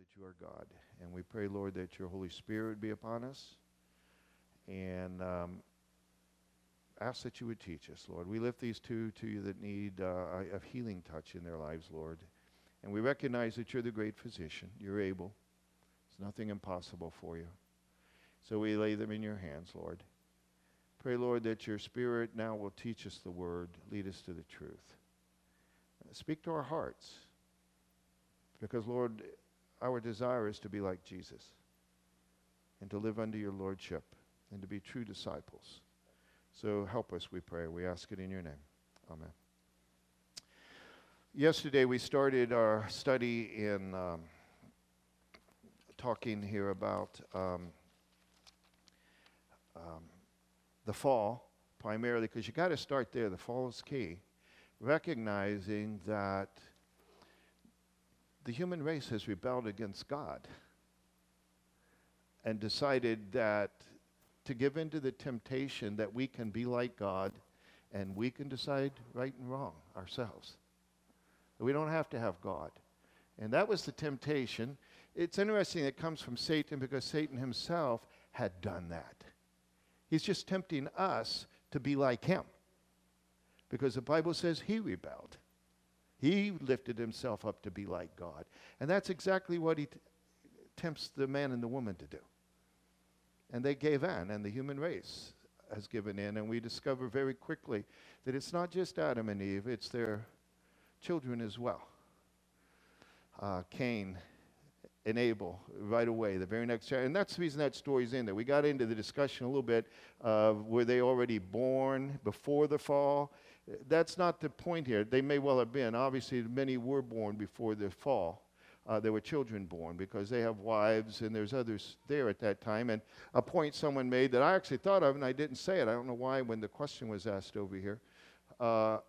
you are God. And we pray, Lord, that your Holy Spirit be upon us. And ask that you would teach us, Lord. We lift these two to you that need a healing touch in their lives, Lord. And we recognize that you're the great physician. You're able. There's nothing impossible for you. So we lay them in your hands, Lord. Pray, Lord, that your Spirit now will teach us the word, lead us to the truth. Speak to our hearts. Because, Lord, our desire is to be like Jesus and to live under your lordship and to be true disciples. So help us, we pray. We ask it in your name. Amen. Yesterday we started our study in talking here about the fall, primarily, because you got to start there. The fall is key. Recognizing that the human race has rebelled against God and decided that to give in to the temptation that we can be like God and we can decide right and wrong ourselves. We don't have to have God. And that was the temptation. It's interesting it comes from Satan because Satan himself had done that. He's just tempting us to be like him because the Bible says he rebelled. He lifted himself up to be like God. And that's exactly what he tempts the man and the woman to do. And they gave in, and the human race has given in. And we discover very quickly that it's not just Adam and Eve, it's their children as well. Cain and Abel right away, the very next chapter. And that's the reason that story's in there. We got into the discussion a little bit of were they already born before the fall? That's not the point here. They may well have been. Obviously, many were born before the fall. There were children born because they have wives and there's others there at that time. And a point someone made that I actually thought of and I didn't say it. I don't know why when the question was asked over here. Part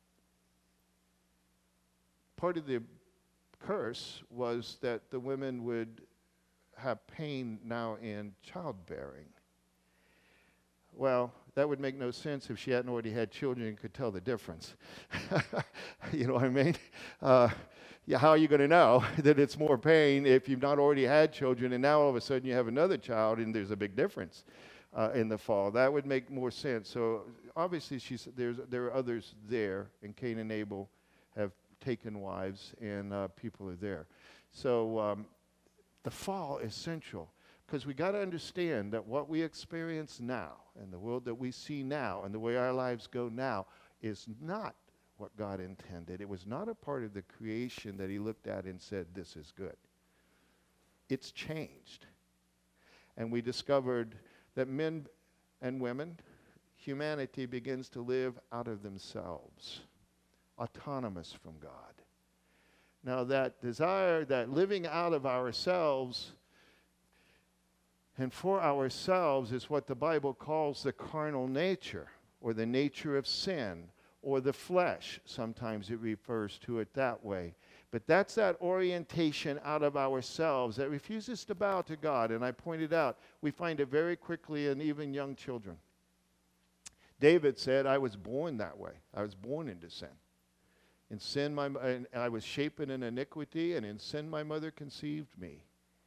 of the curse was that the women would have pain now in childbearing. Well, that would make no sense if she hadn't already had children and could tell the difference. You know what I mean? Yeah, how are you going to know that it's more pain if you've not already had children and now all of a sudden you have another child and there's a big difference in the fall? That would make more sense. So obviously there are others there, and Cain and Abel have taken wives, and people are there. So the fall is central because we got to understand that what we experience now and the world that we see now and the way our lives go now is not what God intended. It was not a part of the creation that he looked at and said, this is good. It's changed. And we discovered that men and women, humanity begins to live out of themselves, autonomous from God. Now that desire, that living out of ourselves and for ourselves is what the Bible calls the carnal nature, or the nature of sin, or the flesh. Sometimes it refers to it that way. But that's that orientation out of ourselves that refuses to bow to God. And I pointed out, we find it very quickly in even young children. David said, I was born that way. I was born into sin. In sin, I was shapen in iniquity, and in sin my mother conceived me.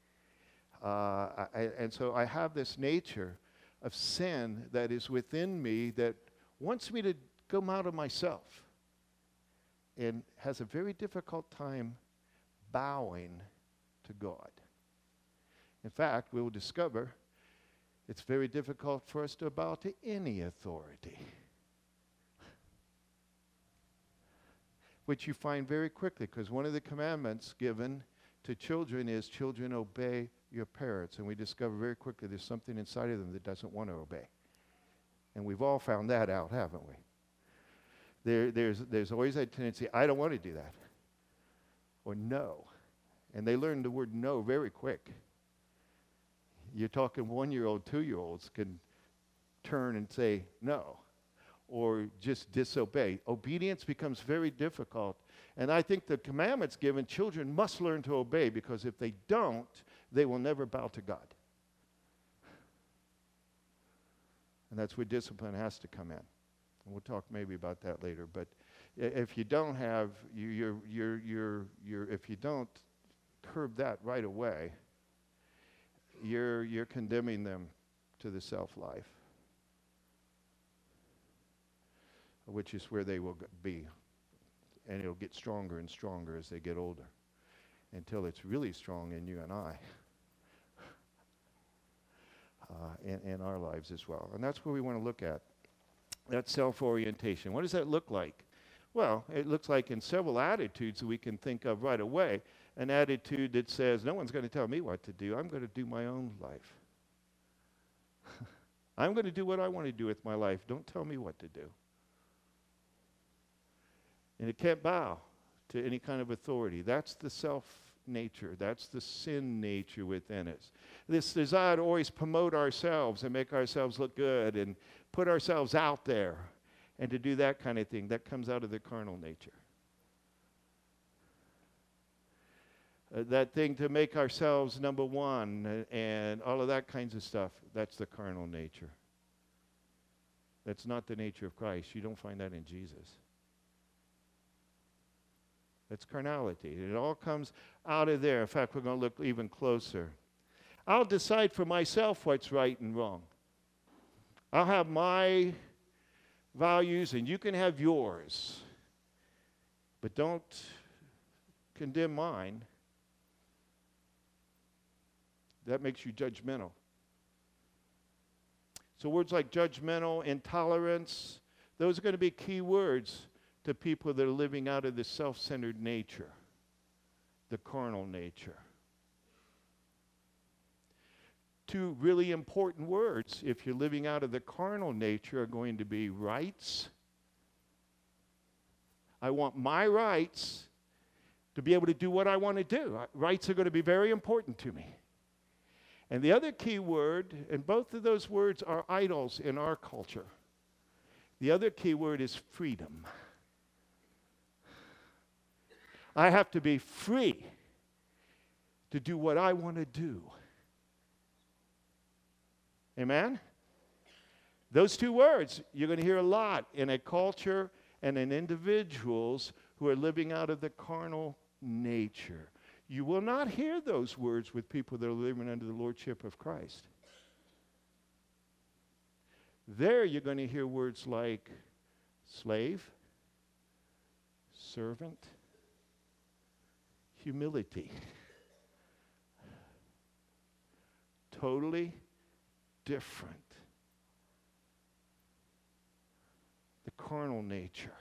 And so I have this nature of sin that is within me that wants me to come out of myself and has a very difficult time bowing to God. In fact, we will discover it's very difficult for us to bow to any authority, which you find very quickly, because one of the commandments given to children is children obey your parents. And we discover very quickly there's something inside of them that doesn't want to obey. And we've all found that out, haven't we? There's always that tendency, I don't want to do that. Or no. And they learn the word no very quick. You're talking 1-year-old, 2-year-olds can turn and say no. Or just disobey. Obedience becomes very difficult. And I think the commandments given, children must learn to obey, because if they don't, they will never bow to God. And that's where discipline has to come in. And we'll talk maybe about that later. But if you don't have, if you don't curb that right away, you're condemning them to the self-life, which is where they will be. And it'll get stronger and stronger as they get older, until it's really strong in you and I, in our lives as well. And that's where we want to look at. That self-orientation. What does that look like? Well, it looks like in several attitudes that we can think of right away. An attitude that says, no one's going to tell me what to do. I'm going to do my own life. I'm going to do what I want to do with my life. Don't tell me what to do. And it can't bow to any kind of authority. That's the self nature. That's the sin nature within us. This desire to always promote ourselves and make ourselves look good and put ourselves out there and to do that kind of thing, that comes out of the carnal nature. That thing to make ourselves number one and all of that kinds of stuff, that's the carnal nature. That's not the nature of Christ. You don't find that in Jesus. That's carnality. It all comes out of there. In fact, we're going to look even closer. I'll decide for myself what's right and wrong. I'll have my values and you can have yours. But don't condemn mine. That makes you judgmental. So words like judgmental, intolerance, those are going to be key words to people that are living out of the self-centered nature, the carnal nature. Two really important words, if you're living out of the carnal nature, are going to be rights. I want my rights to be able to do what I want to do. Rights are going to be very important to me. And the other key word, and both of those words are idols in our culture. The other key word is freedom. I have to be free to do what I want to do. Amen? Those two words you're going to hear a lot in a culture and in individuals who are living out of the carnal nature. You will not hear those words with people that are living under the lordship of Christ. There you're going to hear words like slave, servant, humility. Totally different. The carnal nature.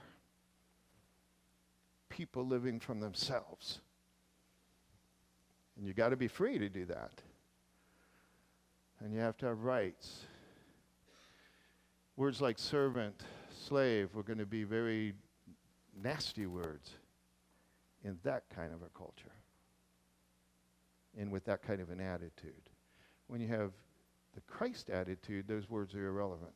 People living from themselves. And you got to be free to do that. And you have to have rights. Words like servant, slave are going to be very nasty words in that kind of a culture and with that kind of an attitude. When you have the Christ attitude, those words are irrelevant.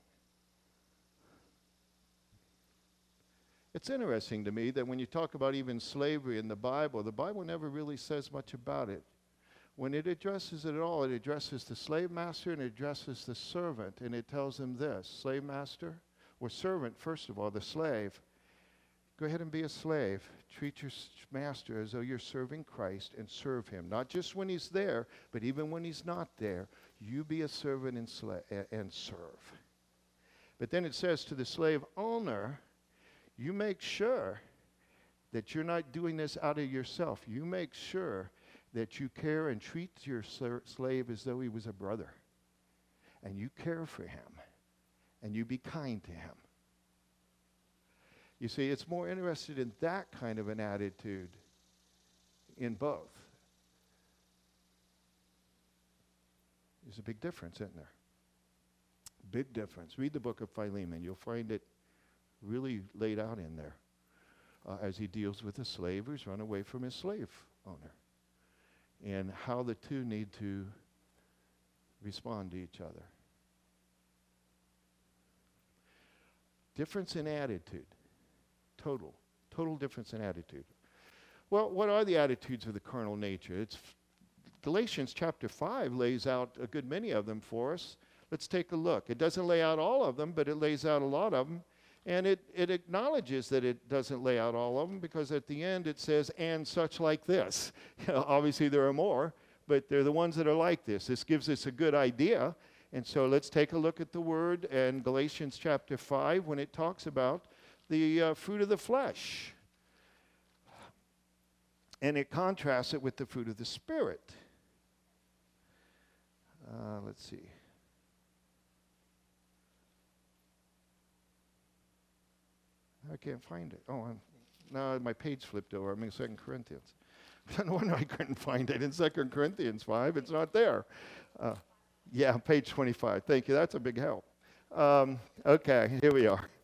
It's interesting to me that when you talk about even slavery in the Bible never really says much about it. When it addresses it at all, it addresses the slave master and it addresses the servant, and it tells him this: slave master, or servant, first of all, the slave, go ahead and be a slave. Treat your master as though you're serving Christ and serve him. Not just when he's there, but even when he's not there. You be a servant and serve. But then it says to the slave owner, you make sure that you're not doing this out of yourself. You make sure that you care and treat your slave as though he was a brother. And you care for him. And you be kind to him. You see, it's more interested in that kind of an attitude in both. There's a big difference, isn't there? Big difference. Read the book of Philemon. You'll find it really laid out in there as he deals with a slave who's run away from his slave owner and how the two need to respond to each other. Difference in attitude. Total difference in attitude. Well, what are the attitudes of the carnal nature? It's Galatians chapter 5 lays out a good many of them for us. Let's take a look. It doesn't lay out all of them, but it lays out a lot of them. And it acknowledges that it doesn't lay out all of them, because at the end it says, and such like this. Obviously there are more, but they're the ones that are like this. This gives us a good idea. And so let's take a look at the word in Galatians chapter 5 when it talks about the fruit of the flesh. And it contrasts it with the fruit of the Spirit. Let's see. I can't find it. Oh, no, my page flipped over. I'm in 2 Corinthians. No wonder I couldn't find it in 2 Corinthians 5. It's not there. Yeah, page 25. Thank you. That's a big help. Okay, here we are.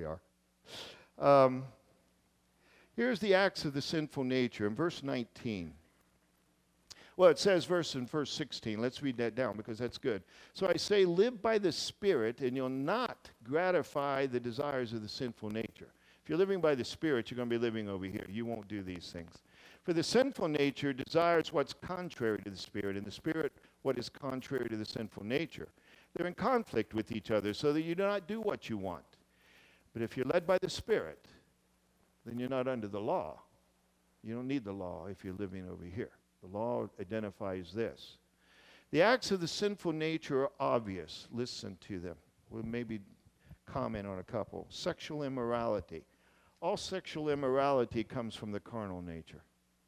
Here's the acts of the sinful nature in verse 19. Well, it says in verse 16. Let's read that down because that's good. So I say, live by the Spirit, and you'll not gratify the desires of the sinful nature. If you're living by the Spirit, you're going to be living over here. You won't do these things. For the sinful nature desires what's contrary to the Spirit, and the Spirit what is contrary to the sinful nature. They're in conflict with each other so that you do not do what you want. But if you're led by the Spirit, then you're not under the law. You don't need the law if you're living over here. The law identifies this. The acts of the sinful nature are obvious. Listen to them. We'll maybe comment on a couple. Sexual immorality. All sexual immorality comes from the carnal nature.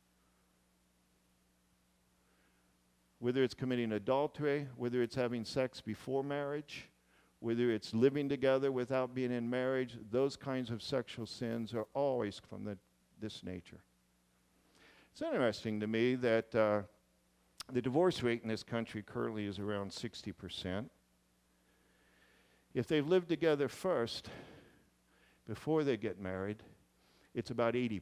Whether it's committing adultery, whether it's having sex before marriage, whether it's living together without being in marriage, those kinds of sexual sins are always from this nature. It's interesting to me that the divorce rate in this country currently is around 60%. If they've lived together first, before they get married, it's about 80%.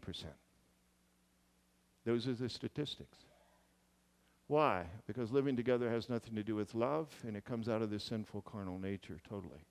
Those are the statistics. Why? Because living together has nothing to do with love, and it comes out of the sinful carnal nature totally.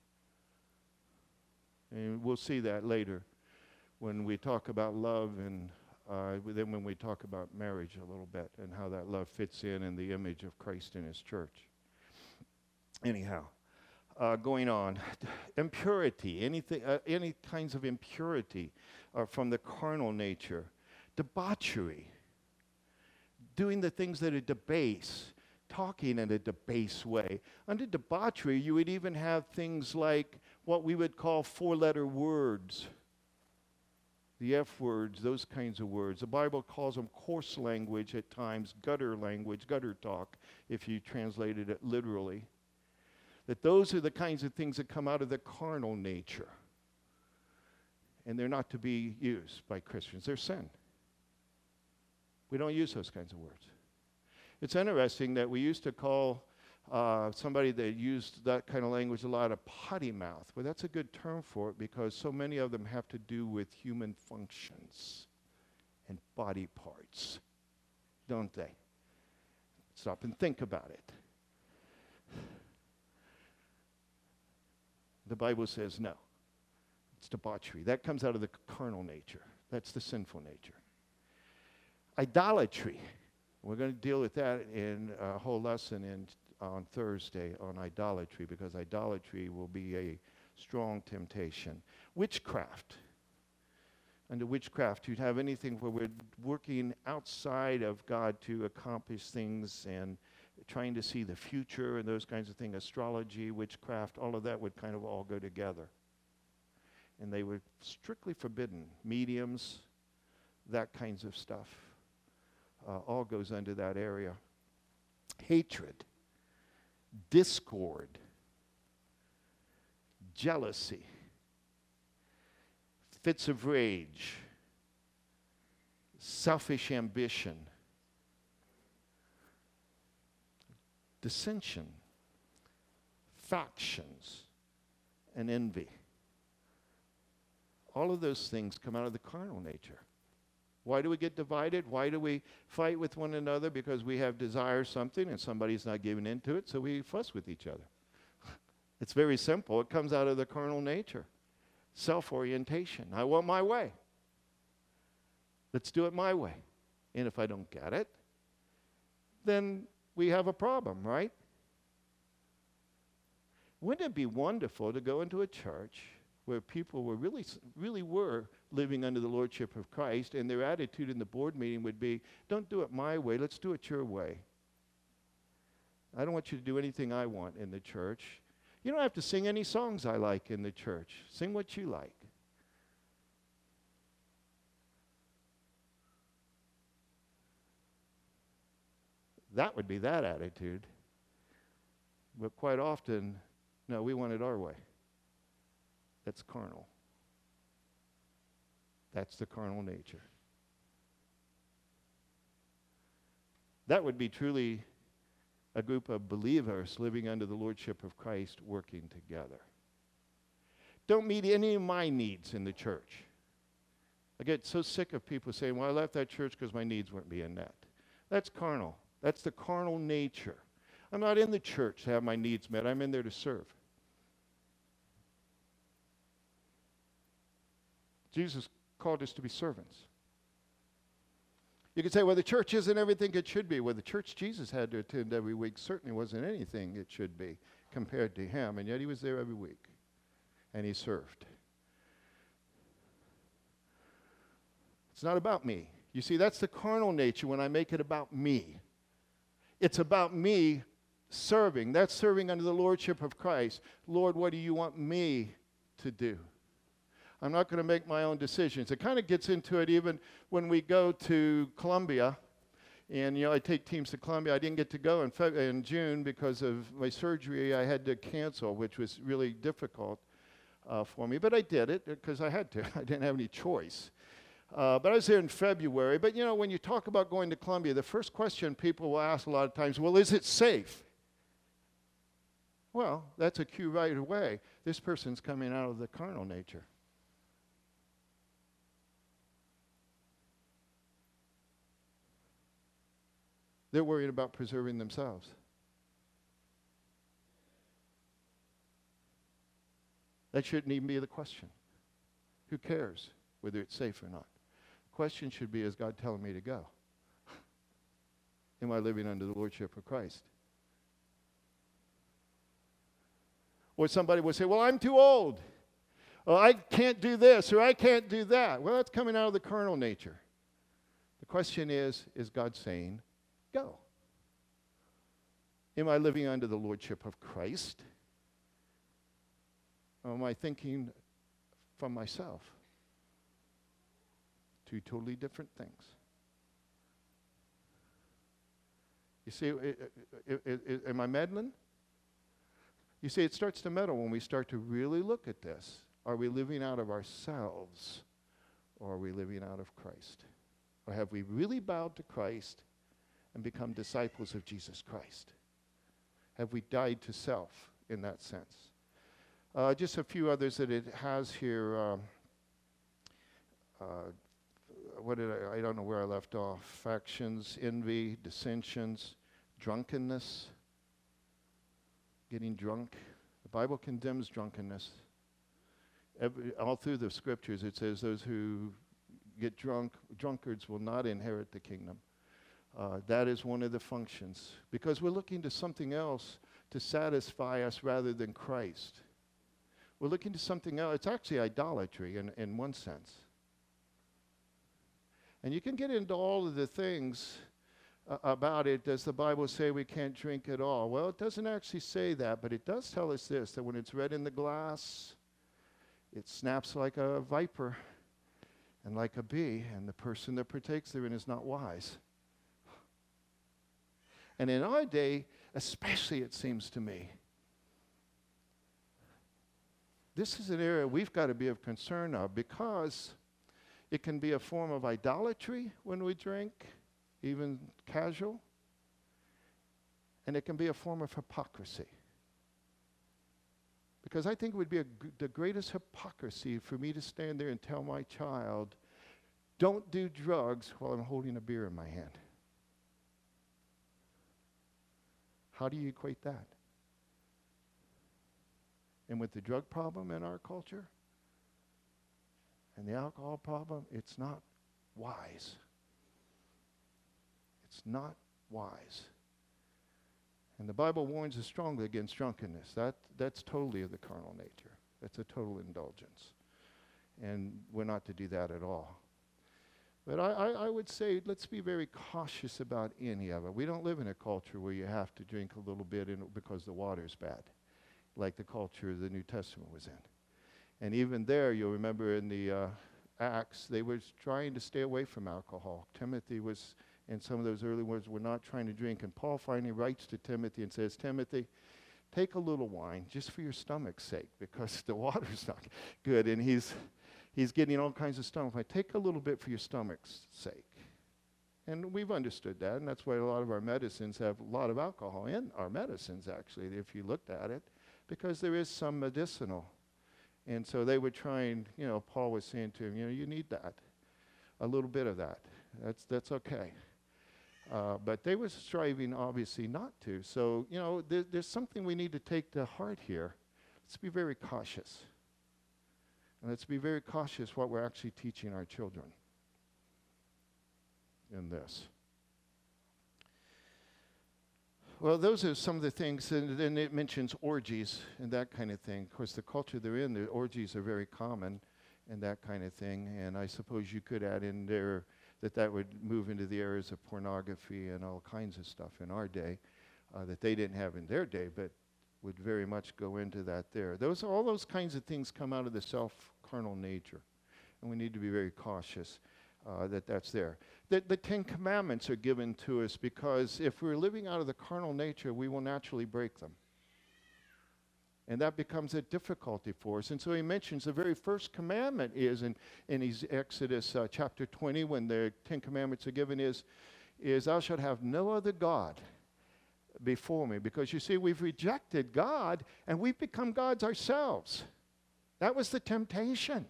And we'll see that later when we talk about love, and then when we talk about marriage a little bit and how that love fits in the image of Christ in his church. Anyhow, going on. Impurity, any kinds of impurity are from the carnal nature. Debauchery. Doing the things that are debase, talking in a debased way. Under debauchery, you would even have things like what we would call four-letter words. The F words, those kinds of words. The Bible calls them coarse language at times, gutter language, gutter talk, if you translated it literally. That those are the kinds of things that come out of the carnal nature. And they're not to be used by Christians. They're sin. We don't use those kinds of words. It's interesting that we used to call somebody that used that kind of language a lot a potty mouth. Well, that's a good term for it because so many of them have to do with human functions and body parts, don't they? Stop and think about it. The Bible says no. It's debauchery. That comes out of the carnal nature. That's the sinful nature. Idolatry. We're going to deal with that in a whole lesson on Thursday on idolatry, because idolatry will be a strong temptation. Witchcraft. Under witchcraft, you'd have anything where we're working outside of God to accomplish things and trying to see the future and those kinds of things. Astrology, witchcraft, all of that would kind of all go together. And they were strictly forbidden. Mediums, that kinds of stuff. All goes under that area. Hatred, discord, jealousy, fits of rage, selfish ambition, dissension, factions, and envy. All of those things come out of the carnal nature. Why do we get divided? Why do we fight with one another? Because we have desire something and somebody's not giving in to it, so we fuss with each other. It's very simple. It comes out of the carnal nature. Self-orientation. I want my way. Let's do it my way. And if I don't get it, then we have a problem, right? Wouldn't it be wonderful to go into a church where people were really were living under the lordship of Christ, and their attitude in the board meeting would be, don't do it my way, let's do it your way. I don't want you to do anything I want in the church. You don't have to sing any songs I like in the church. Sing what you like. That would be that attitude. But quite often, no, we want it our way. That's carnal. That's the carnal nature. That would be truly a group of believers living under the lordship of Christ, working together. Don't meet any of my needs in the church. I get so sick of people saying, well, I left that church because my needs weren't being met. That's carnal. That's the carnal nature. I'm not in the church to have my needs met. I'm in there to serve. Jesus called us to be servants. You could say, well, the church isn't everything it should be. Well, the church Jesus had to attend every week certainly wasn't anything it should be compared to him, and yet he was there every week, and he served. It's not about me. You see, that's the carnal nature when I make it about me. It's about me serving. That's serving under the lordship of Christ. Lord, what do you want me to do? I'm not going to make my own decisions. It kind of gets into it even when we go to Colombia. And, I take teams to Colombia. I didn't get to go in June because of my surgery. I had to cancel, which was really difficult for me. But I did it because I had to. I didn't have any choice. But I was there in February. But, when you talk about going to Colombia, the first question people will ask a lot of times, well, is it safe? Well, that's a cue right away. This person's coming out of the carnal nature. They're worried about preserving themselves. That shouldn't even be the question. Who cares whether it's safe or not? The question should be, is God telling me to go? Am I living under the lordship of Christ? Or somebody will say, well, I'm too old. Or I can't do this, or I can't do that. Well, that's coming out of the carnal nature. The question is God saying, go? Am I living under the lordship of Christ? Or am I thinking from myself? Two totally different things. You see, am I meddling? You see, it starts to meddle when we start to really look at this. Are we living out of ourselves, or are we living out of Christ? Or have we really bowed to Christ and become disciples of Jesus Christ? Have we died to self in that sense? Just a few others that it has here. I don't know where I left off. Factions, envy, dissensions, drunkenness, getting drunk. The Bible condemns drunkenness. All through the scriptures it says those who get drunk, drunkards will not inherit the kingdom. That is one of the functions. Because we're looking to something else to satisfy us rather than Christ. We're looking to something else. It's actually idolatry in one sense. And you can get into all of the things about it. Does the Bible say we can't drink at all? Well, it doesn't actually say that, but it does tell us this, that when it's red in the glass, it snaps like a viper and like a bee, and the person that partakes therein is not wise. And in our day, especially it seems to me, this is an area we've got to be of concern of, because it can be a form of idolatry when we drink, even casual, and it can be a form of hypocrisy. Because I think it would be the greatest hypocrisy for me to stand there and tell my child, don't do drugs while I'm holding a beer in my hand. How do you equate that? And with the drug problem in our culture and the alcohol problem, it's not wise. It's not wise. And the Bible warns us strongly against drunkenness. That's totally of the carnal nature. It's a total indulgence. And we're not to do that at all. But I would say let's be very cautious about any of it. We don't live in a culture where you have to drink a little bit because the water's bad, like the culture the New Testament was in. And even there, you'll remember in the Acts, they were trying to stay away from alcohol. Timothy was, in some of those early words, we're not trying to drink. And Paul finally writes to Timothy and says, Timothy, take a little wine just for your stomach's sake, because the water's not good. And he's getting all kinds of stomach pain. Take a little bit for your stomach's sake. And we've understood that, and that's why a lot of our medicines have a lot of alcohol in our medicines, actually, if you looked at it, because there is some medicinal. And so they were trying, Paul was saying to him, you need that, a little bit of that. That's okay. But they were striving, obviously, not to. So, there's something we need to take to heart here. Let's be very cautious. And let's be very cautious what we're actually teaching our children in this. Well, those are some of the things, and then it mentions orgies and that kind of thing. Of course, the culture they're in, the orgies are very common and that kind of thing. And I suppose you could add in there that would move into the areas of pornography and all kinds of stuff in our day that they didn't have in their day, but would very much go into that there. All those kinds of things come out of the self-carnal nature, and we need to be very cautious that's there. The Ten Commandments are given to us because if we're living out of the carnal nature, we will naturally break them. And that becomes a difficulty for us. And so he mentions the very first commandment is in Exodus chapter 20, when the Ten Commandments are given, is thou shalt have no other God before me. Because you see, we've rejected God and we've become gods ourselves. That was the temptation.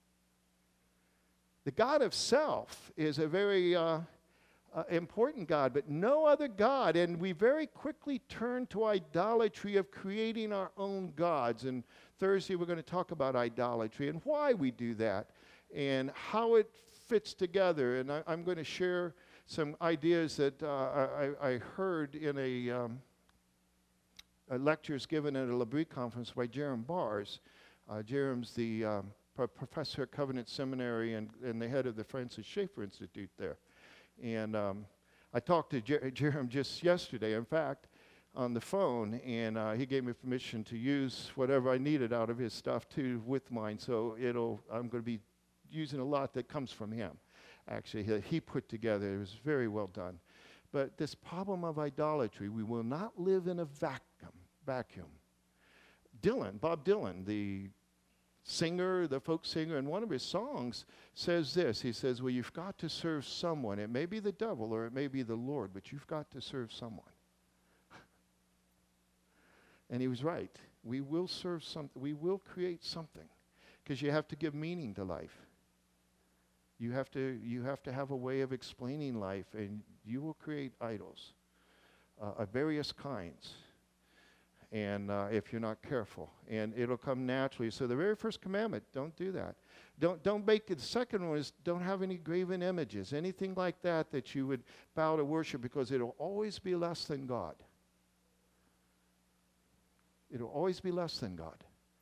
The God of self is a very important God, but no other God. And we very quickly turn to idolatry of creating our own gods. And Thursday we're going to talk about idolatry and why we do that and how it fits together. And I'm going to share some ideas that I heard in a lectures given at a Labrie conference by Jerram Bars. Jerram's the professor at Covenant Seminary and the head of the Francis Schaeffer Institute there. And I talked to Jerram just yesterday, in fact, on the phone, and he gave me permission to use whatever I needed out of his stuff too with mine. So I'm going to be using a lot that comes from him. Actually, he put together. It was very well done. But this problem of idolatry, we will not live in a vacuum. Bob Dylan, the singer, the folk singer, in one of his songs says this. He says, well, you've got to serve someone. It may be the devil or it may be the Lord, but you've got to serve someone. And he was right. We will serve something. We will create something because you have to give meaning to life. You have to have a way of explaining life, and you will create idols of various kinds. And if you're not careful, and it'll come naturally. So the very first commandment, don't do that. Don't make it. The second one is don't have any graven images, anything like that you would bow to worship, because it'll always be less than God. It'll always be less than God.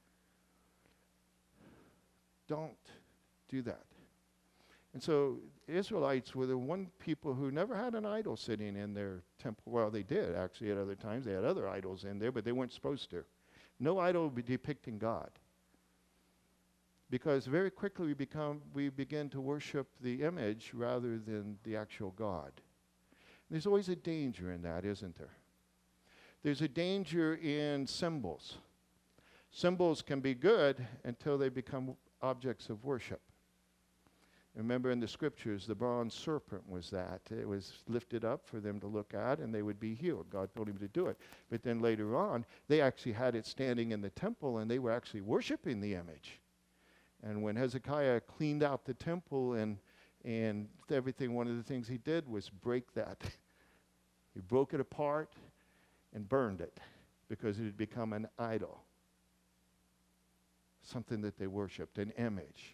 Don't do that. And so Israelites were the one people who never had an idol sitting in their temple. Well, they did actually at other times. They had other idols in there, but they weren't supposed to. No idol depicting God. Because very quickly we begin to worship the image rather than the actual God. There's always a danger in that, isn't there? There's a danger in symbols. Symbols can be good until they become objects of worship. Remember in the scriptures, the bronze serpent was that. It was lifted up for them to look at, and they would be healed. God told him to do it. But then later on, they actually had it standing in the temple, and they were actually worshiping the image. And when Hezekiah cleaned out the temple and everything, one of the things he did was break that. He broke it apart and burned it because it had become an idol. Something that they worshipped, an image.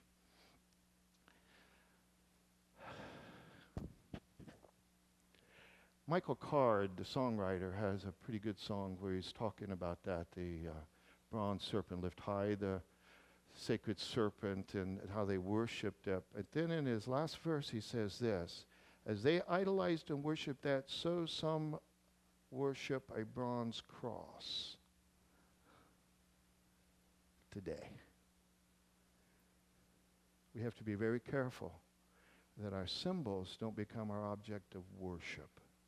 Michael Card, the songwriter, has a pretty good song where he's talking about that. The bronze serpent lift high sacred serpent and how they worshipped it. But then in his last verse, he says this, as they idolized and worshipped that, so some worship a bronze cross today. We have to be very careful that our symbols don't become our object of worship.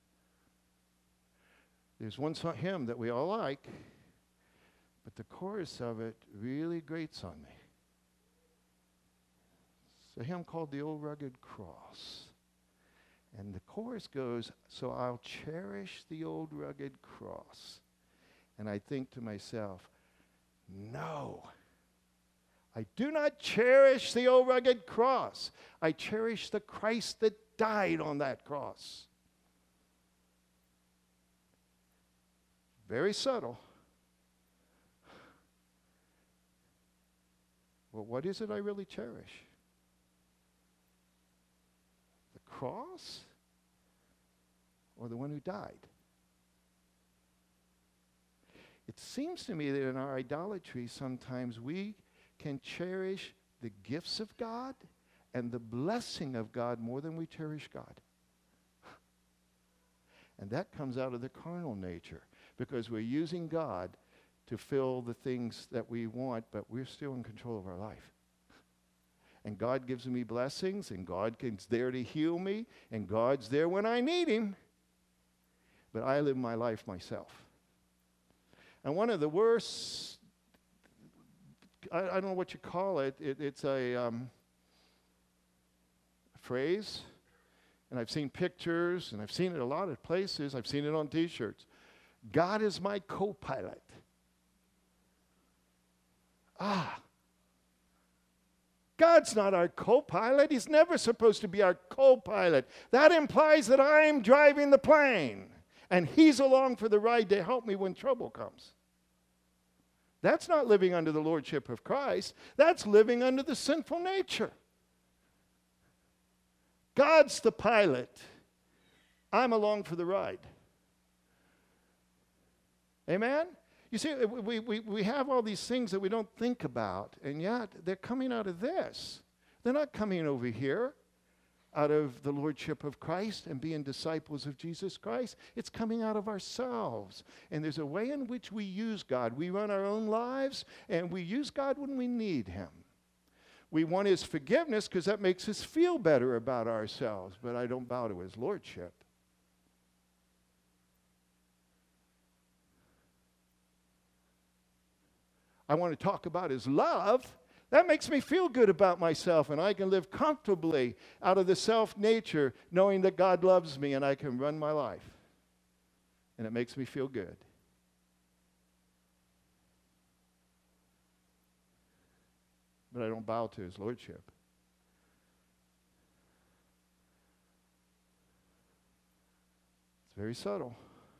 There's one hymn that we all like, but the chorus of it really grates on me. It's a hymn called The Old Rugged Cross. And the chorus goes, so I'll cherish the old rugged cross. And I think to myself, no, I do not cherish the old rugged cross. I cherish the Christ that died on that cross. Very subtle. Well, what is it I really cherish? The cross or the one who died? It seems to me that in our idolatry, sometimes we can cherish the gifts of God and the blessing of God more than we cherish God. And that comes out of the carnal nature, because we're using God to fill the things that we want, but we're still in control of our life. And God gives me blessings, and God's there to heal me, and God's there when I need Him. But I live my life myself. And one of the worst, I don't know what you call it, it's a phrase, and I've seen pictures, and I've seen it a lot of places. I've seen it on T-shirts. God is my co-pilot. God's not our co-pilot. He's never supposed to be our co-pilot. That implies that I'm driving the plane, and He's along for the ride to help me when trouble comes. That's not living under the lordship of Christ. That's living under the sinful nature. God's the pilot. I'm along for the ride. Amen? You see, we have all these things that we don't think about, and yet they're coming out of this. They're not coming over here out of the lordship of Christ and being disciples of Jesus Christ. It's coming out of ourselves. And there's a way in which we use God. We run our own lives, and we use God when we need Him. We want His forgiveness because that makes us feel better about ourselves, but I don't bow to His lordship. I want to talk about His love. That makes me feel good about myself, and I can live comfortably out of the self-nature, knowing that God loves me, and I can run my life. And it makes me feel good. But I don't bow to His lordship. It's very subtle.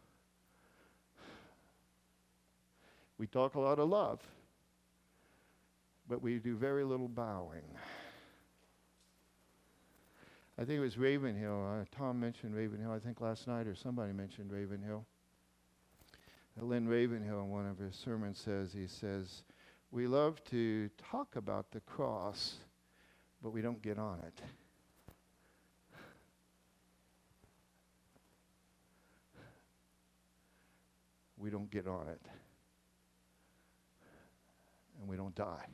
We talk a lot of love, but we do very little bowing. I think it was Ravenhill. Tom mentioned Ravenhill, I think last night, or somebody mentioned Ravenhill. Lynn Ravenhill, in one of his sermons, he says, we love to talk about the cross, but we don't get on it. We don't get on it. And we don't die.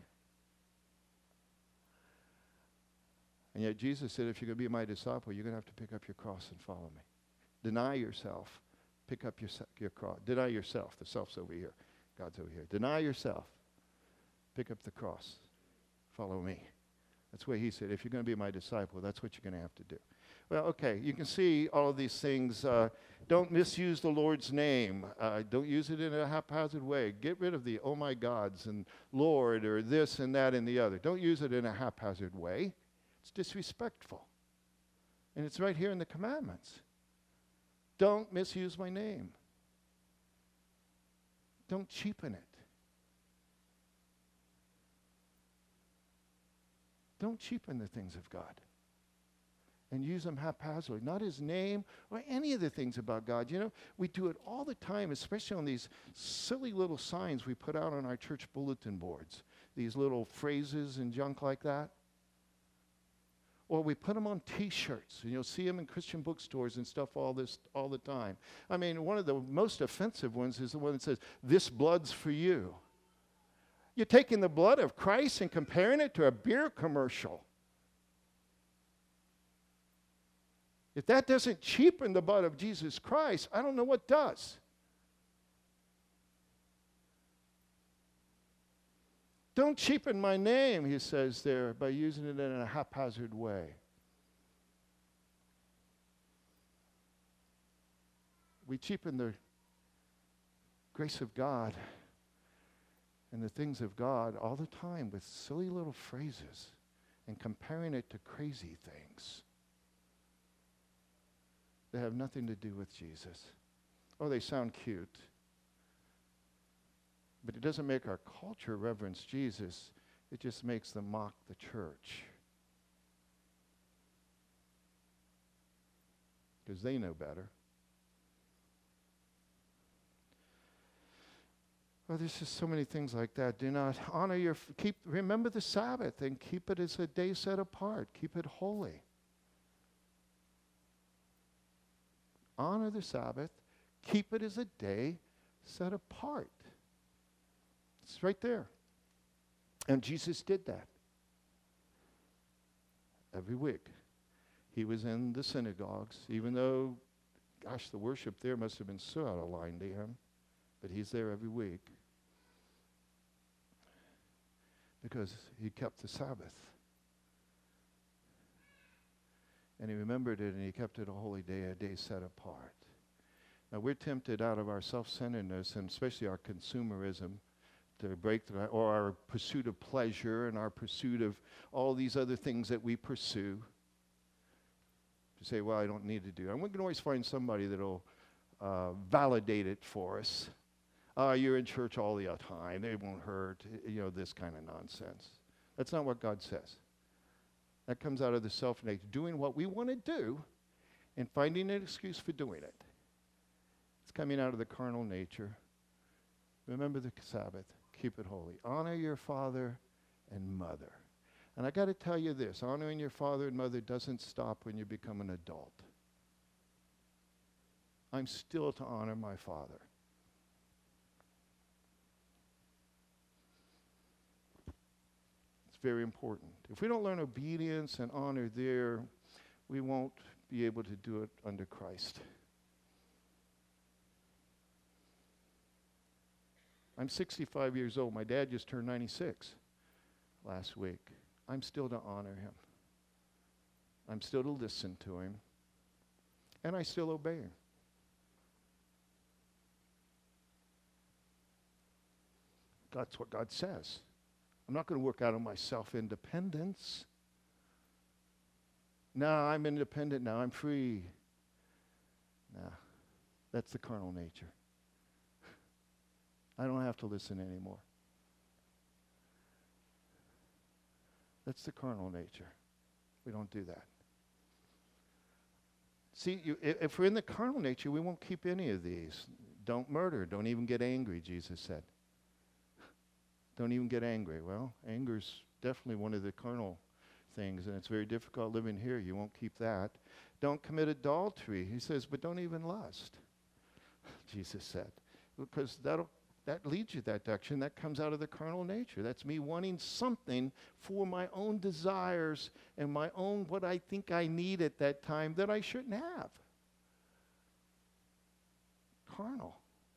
And yet Jesus said, if you're going to be my disciple, you're going to have to pick up your cross and follow me. Deny yourself. Pick up your cross. Deny yourself. The self's over here. God's over here. Deny yourself. Pick up the cross. Follow me. That's what He said. If you're going to be my disciple, that's what you're going to have to do. Well, okay, you can see all of these things. Don't misuse the Lord's name. Don't use it in a haphazard way. Get rid of the, oh my gods, and Lord, or this and that and the other. Don't use it in a haphazard way. It's disrespectful. And it's right here in the commandments. Don't misuse my name. Don't cheapen it. Don't cheapen the things of God and use them haphazardly, not His name or any of the things about God. You know, we do it all the time, especially on these silly little signs we put out on our church bulletin boards. these little phrases and junk like that. Or we put them on T-shirts, and you'll see them in Christian bookstores and stuff all the time. I mean, one of the most offensive ones is the one that says, "This blood's for you." You're taking the blood of Christ and comparing it to a beer commercial. If that doesn't cheapen the blood of Jesus Christ, I don't know what does. Don't cheapen my name, he says there, by using it in a haphazard way. We cheapen the grace of God and the things of God all the time with silly little phrases and comparing it to crazy things that have nothing to do with Jesus. Oh, they sound cute. But it doesn't make our culture reverence Jesus. It just makes them mock the church. Because they know better. Oh, there's just so many things like that. Do not honor remember the Sabbath and keep it as a day set apart. Keep it holy. Honor the Sabbath. Keep it as a day set apart. It's right there. And Jesus did that. Every week. He was in the synagogues, even though, gosh, the worship there must have been so out of line to him. But he's there every week. Because he kept the Sabbath. And he remembered it, and he kept it a holy day, a day set apart. Now, we're tempted out of our self-centeredness, and especially our consumerism, to break or our pursuit of pleasure and our pursuit of all these other things that we pursue, to say, well, I don't need to do it. And we can always find somebody that will validate it for us. You're in church all the time. They won't hurt. This kind of nonsense. That's not what God says. That comes out of the self-nature, doing what we want to do and finding an excuse for doing it. It's coming out of the carnal nature. Remember the Sabbath. Keep it holy. Honor your father and mother. And I got to tell you this, honoring your father and mother doesn't stop when you become an adult. I'm still to honor my father. Very important. If we don't learn obedience and honor there, we won't be able to do it under Christ. I'm 65 years old. My dad just turned 96 last week. I'm still to honor him. I'm still to listen to him. And I still obey him. That's what God says. I'm not going to work out of my self-independence. No, I'm independent now. I'm free. No, that's the carnal nature. I don't have to listen anymore. That's the carnal nature. We don't do that. See, if we're in the carnal nature, we won't keep any of these. Don't murder. Don't even get angry, Jesus said. Don't even get angry. Well, anger's definitely one of the carnal things, and it's very difficult living here. You won't keep that. Don't commit adultery. He says, but don't even lust, Jesus said. Because that leads you that direction. That comes out of the carnal nature. That's me wanting something for my own desires and my own what I think I need at that time that I shouldn't have. Carnal.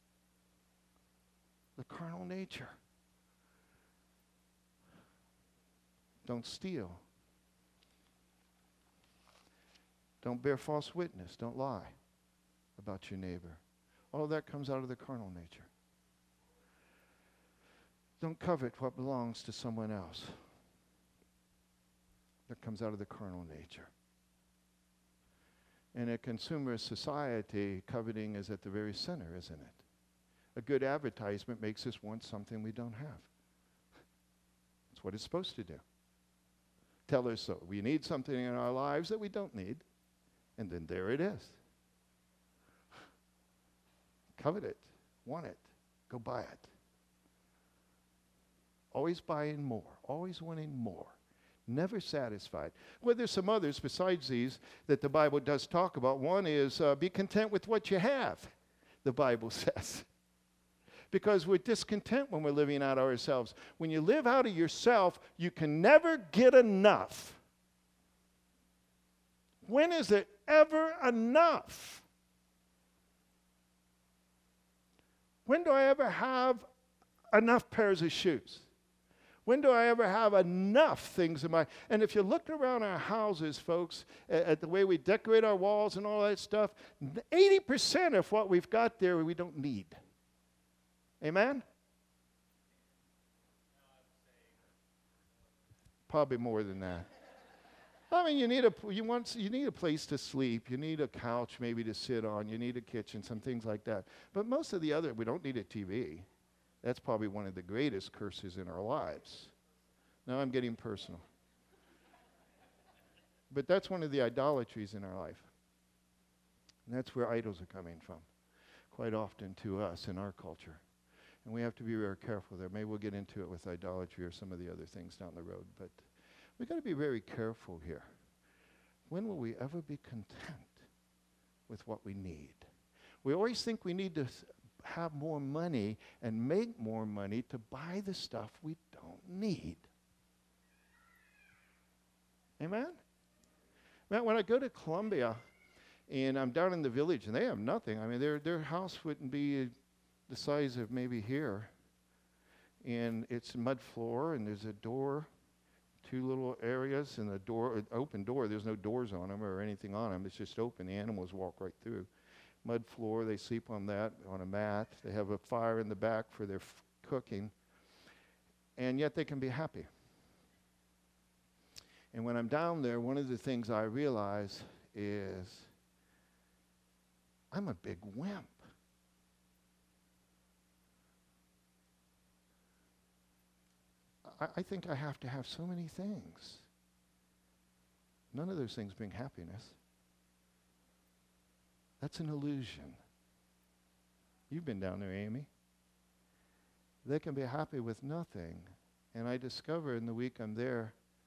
The carnal nature. Don't steal. Don't bear false witness. Don't lie about your neighbor. All that comes out of the carnal nature. Don't covet what belongs to someone else. That comes out of the carnal nature. In a consumerist society, coveting is at the very center, isn't it? A good advertisement makes us want something we don't have. That's what it's supposed to do. Tell us so. We need something in our lives that we don't need, and then there it is. Covet it. Want it. Go buy it. always buying more, always wanting more, never satisfied. Well, there's some others besides these that the Bible does talk about. One is be content with what you have, the Bible says. Because we're discontent when we're living out ourselves. When you live out of yourself, you can never get enough. When is it ever enough? When do I ever have enough pairs of shoes? When do I ever have enough things in my... And if you look around our houses, folks, at the way we decorate our walls and all that stuff, 80% of what we've got there we don't need. Amen? Probably more than that. I mean, you need a place to sleep. You need a couch maybe to sit on. You need a kitchen, some things like that. But most of the other, we don't need a TV. That's probably one of the greatest curses in our lives. Now I'm getting personal. But that's one of the idolatries in our life. And that's where idols are coming from, quite often to us in our culture. And we have to be very careful there. Maybe we'll get into it with idolatry or some of the other things down the road. But we've got to be very careful here. When will we ever be content with what we need? We always think we need to have more money and make more money to buy the stuff we don't need. Amen? Man, when I go to Colombia and I'm down in the village and they have nothing. I mean, their house wouldn't be the size of maybe here. And it's mud floor and there's a door, 2 little areas and a door, an open door. There's no doors on them or anything on them. It's just open. The animals walk right through. Mud floor, they sleep on that, on a mat. They have a fire in the back for their cooking. And yet they can be happy. And when I'm down there, one of the things I realize is I'm a big wimp. I think I have to have so many things. None of those things bring happiness. That's an illusion. You've been down there, Amy. They can be happy with nothing. And I discover in the week I'm there,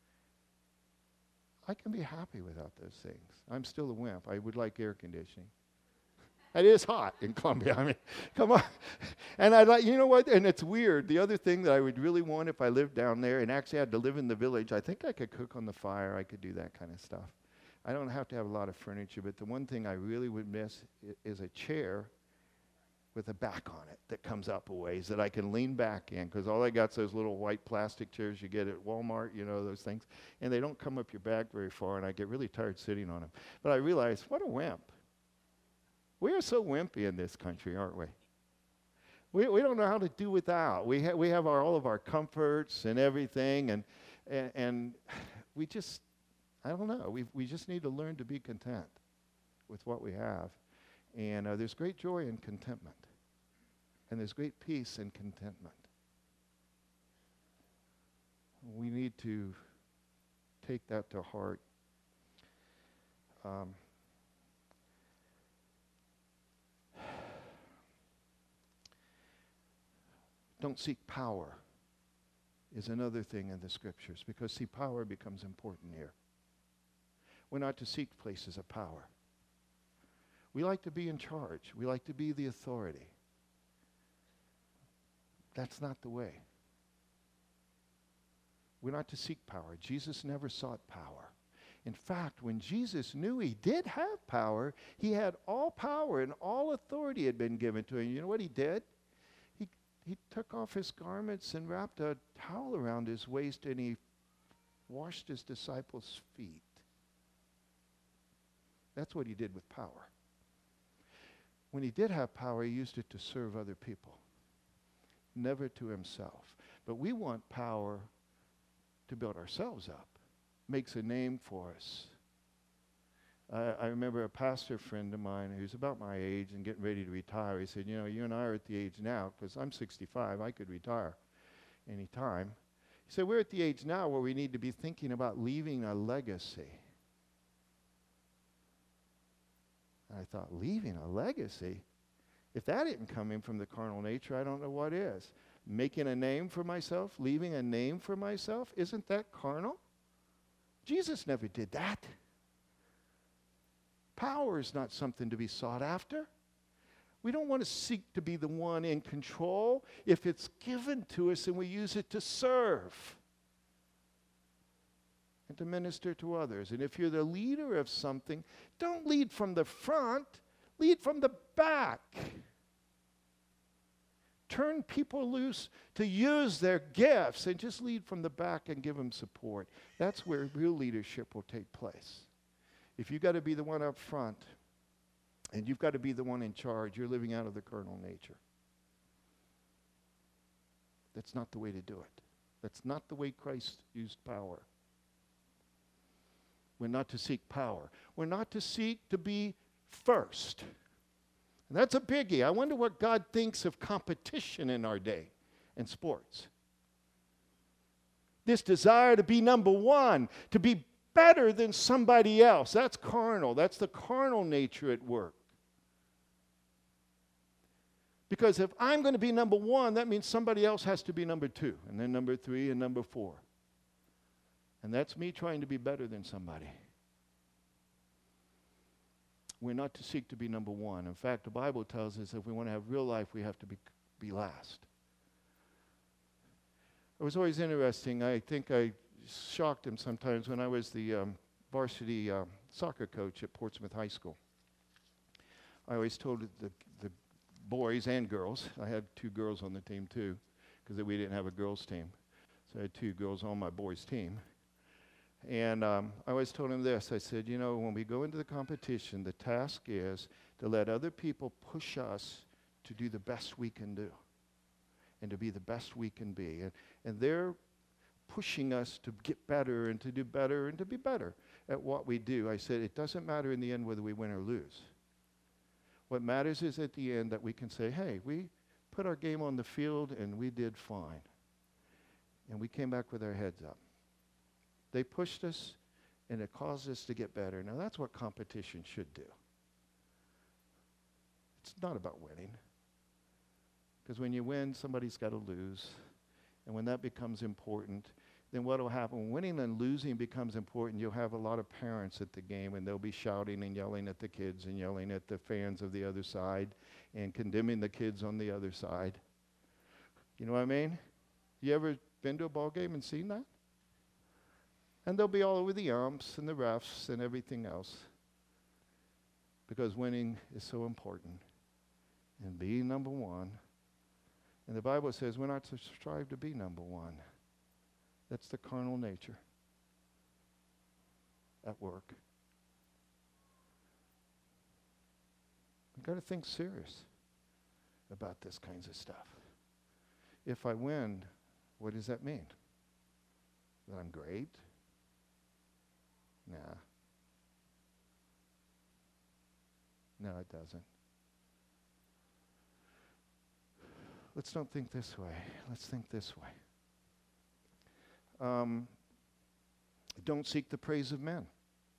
I can be happy without those things. I'm still a wimp. I would like air conditioning. It is hot in Colombia. I mean, come on. And I like, you know what? And it's weird. The other thing that I would really want if I lived down there and actually had to live in the village, I think I could cook on the fire. I could do that kind of stuff. I don't have to have a lot of furniture, but the one thing I really would miss is a chair with a back on it that comes up a ways that I can lean back in, because all I got is those little white plastic chairs you get at Walmart, you know, those things, and they don't come up your back very far, and I get really tired sitting on them. But I realize, what a wimp. We are so wimpy in this country, aren't we? We don't know how to do without. We have all of our comforts and everything, and we just, I don't know. We just need to learn to be content with what we have. And there's great joy in contentment. And there's great peace in contentment. We need to take that to heart. Don't seek power is another thing in the scriptures, because, see, power becomes important here. We're not to seek places of power. We like to be in charge. We like to be the authority. That's not the way. We're not to seek power. Jesus never sought power. In fact, when Jesus knew he did have power, he had all power and all authority had been given to him. You know what he did? He took off his garments and wrapped a towel around his waist, and he washed his disciples' feet. That's what he did with power. When he did have power, he used it to serve other people, never to himself. But we want power to build ourselves up, makes a name for us. I remember a pastor friend of mine who's about my age and getting ready to retire. He said, you know, you and I are at the age now, because I'm 65, I could retire any time. He said, we're at the age now where we need to be thinking about leaving a legacy. And I thought, leaving a legacy? If that isn't coming from the carnal nature, I don't know what is. making a name for myself, leaving a name for myself, isn't that carnal? Jesus never did that. Power is not something to be sought after. We don't want to seek to be the one in control if it's given to us and we use it to serve and to minister to others. And if you're the leader of something, don't lead from the front, lead from the back. Turn people loose to use their gifts and just lead from the back and give them support. That's where real leadership will take place. If you've got to be the one up front and you've got to be the one in charge, you're living out of the carnal nature. That's not the way to do it. That's not the way Christ used power. We're not to seek power. We're not to seek to be first. And that's a biggie. I wonder what God thinks of competition in our day in sports. This desire to be number one, to be better than somebody else. That's carnal. That's the carnal nature at work. Because if I'm going to be number one, that means somebody else has to be number two, and then number three, and number four. And that's me trying to be better than somebody. We're not to seek to be number one. In fact, the Bible tells us if we want to have real life, we have to be last. It was always interesting. I think I shocked him sometimes when I was the varsity soccer coach at Portsmouth High School. I always told the boys and girls, I had 2 girls on the team too, because we didn't have a girls team. So I had 2 girls on my boys' team. And I always told him this. I said, you know, when we go into the competition, the task is to let other people push us to do the best we can do and to be the best we can be. And they're pushing us to get better and to do better and to be better at what we do. I said, it doesn't matter in the end whether we win or lose. What matters is at the end that we can say, hey, we put our game on the field and we did fine. And we came back with our heads up. They pushed us and it caused us to get better. Now that's what competition should do. It's not about winning. Because when you win, somebody's got to lose. And when that becomes important, then what will happen? When winning and losing becomes important, you'll have a lot of parents at the game, and they'll be shouting and yelling at the kids and yelling at the fans of the other side and condemning the kids on the other side. You know what I mean? You ever been to a ball game and seen that? And they'll be all over the umps and the refs and everything else. Because winning is so important. And being number one. And the Bible says we're not to strive to be number one. That's the carnal nature at work. We've got to think serious about this kinds of stuff. If I win, what does that mean? That I'm great? Nah. No, it doesn't. Let's don't think this way. Let's think this way. Don't seek the praise of men.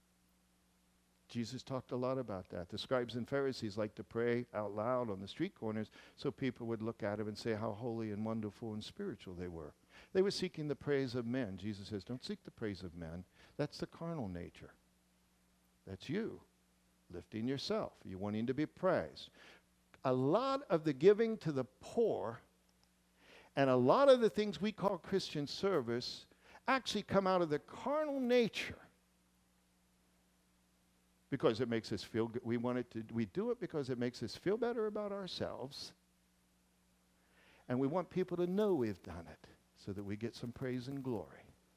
Jesus talked a lot about that. The scribes and Pharisees liked to pray out loud on the street corners so people would look at them and say how holy and wonderful and spiritual they were. They were seeking the praise of men. Jesus says, don't seek the praise of men. That's the carnal nature. That's you lifting yourself. You wanting to be praised. A lot of the giving to the poor and a lot of the things we call Christian service actually come out of the carnal nature because it makes us feel good. We do it because it makes us feel better about ourselves, and we want people to know we've done it so that we get some praise and glory.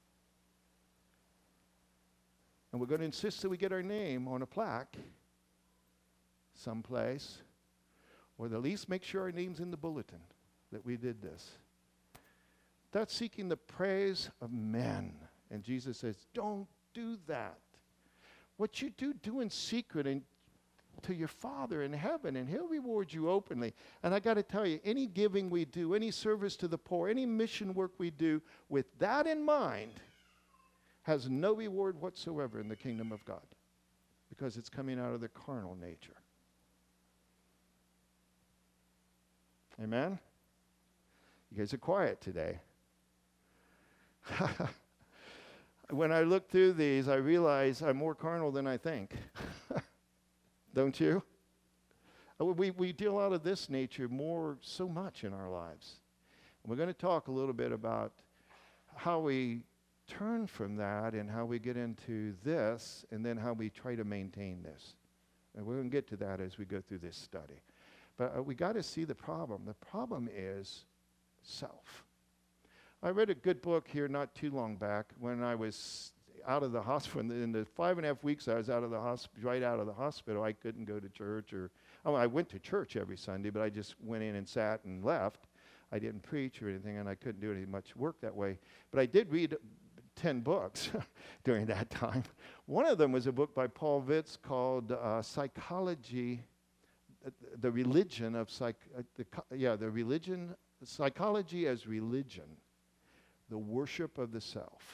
And we're going to insist that we get our name on a plaque someplace, or at least make sure our name's in the bulletin that we did this. That's seeking the praise of men. And Jesus says, don't do that. What you do in secret and to your Father in heaven, and He'll reward you openly. And I got to tell you, any giving we do, any service to the poor, any mission work we do with that in mind has no reward whatsoever in the kingdom of God because it's coming out of the carnal nature. Amen? You guys are quiet today. When I look through these, I realize I'm more carnal than I think. Don't you? We deal out of this nature so much in our lives. And we're going to talk a little bit about how we turn from that and how we get into this and then how we try to maintain this. And we're going to get to that as we go through this study. But we got to see the problem. The problem is self. I read a good book here not too long back when I was out of the hospital. In the 5.5 weeks I was out of the hospital, right out of the hospital, I couldn't go to church I went to church every Sunday, but I just went in and sat and left. I didn't preach or anything, and I couldn't do any much work that way. But I did read 10 books during that time. One of them was a book by Paul Vitz called Psychology, the Religion of Psychology as Religion, the Worship of the Self.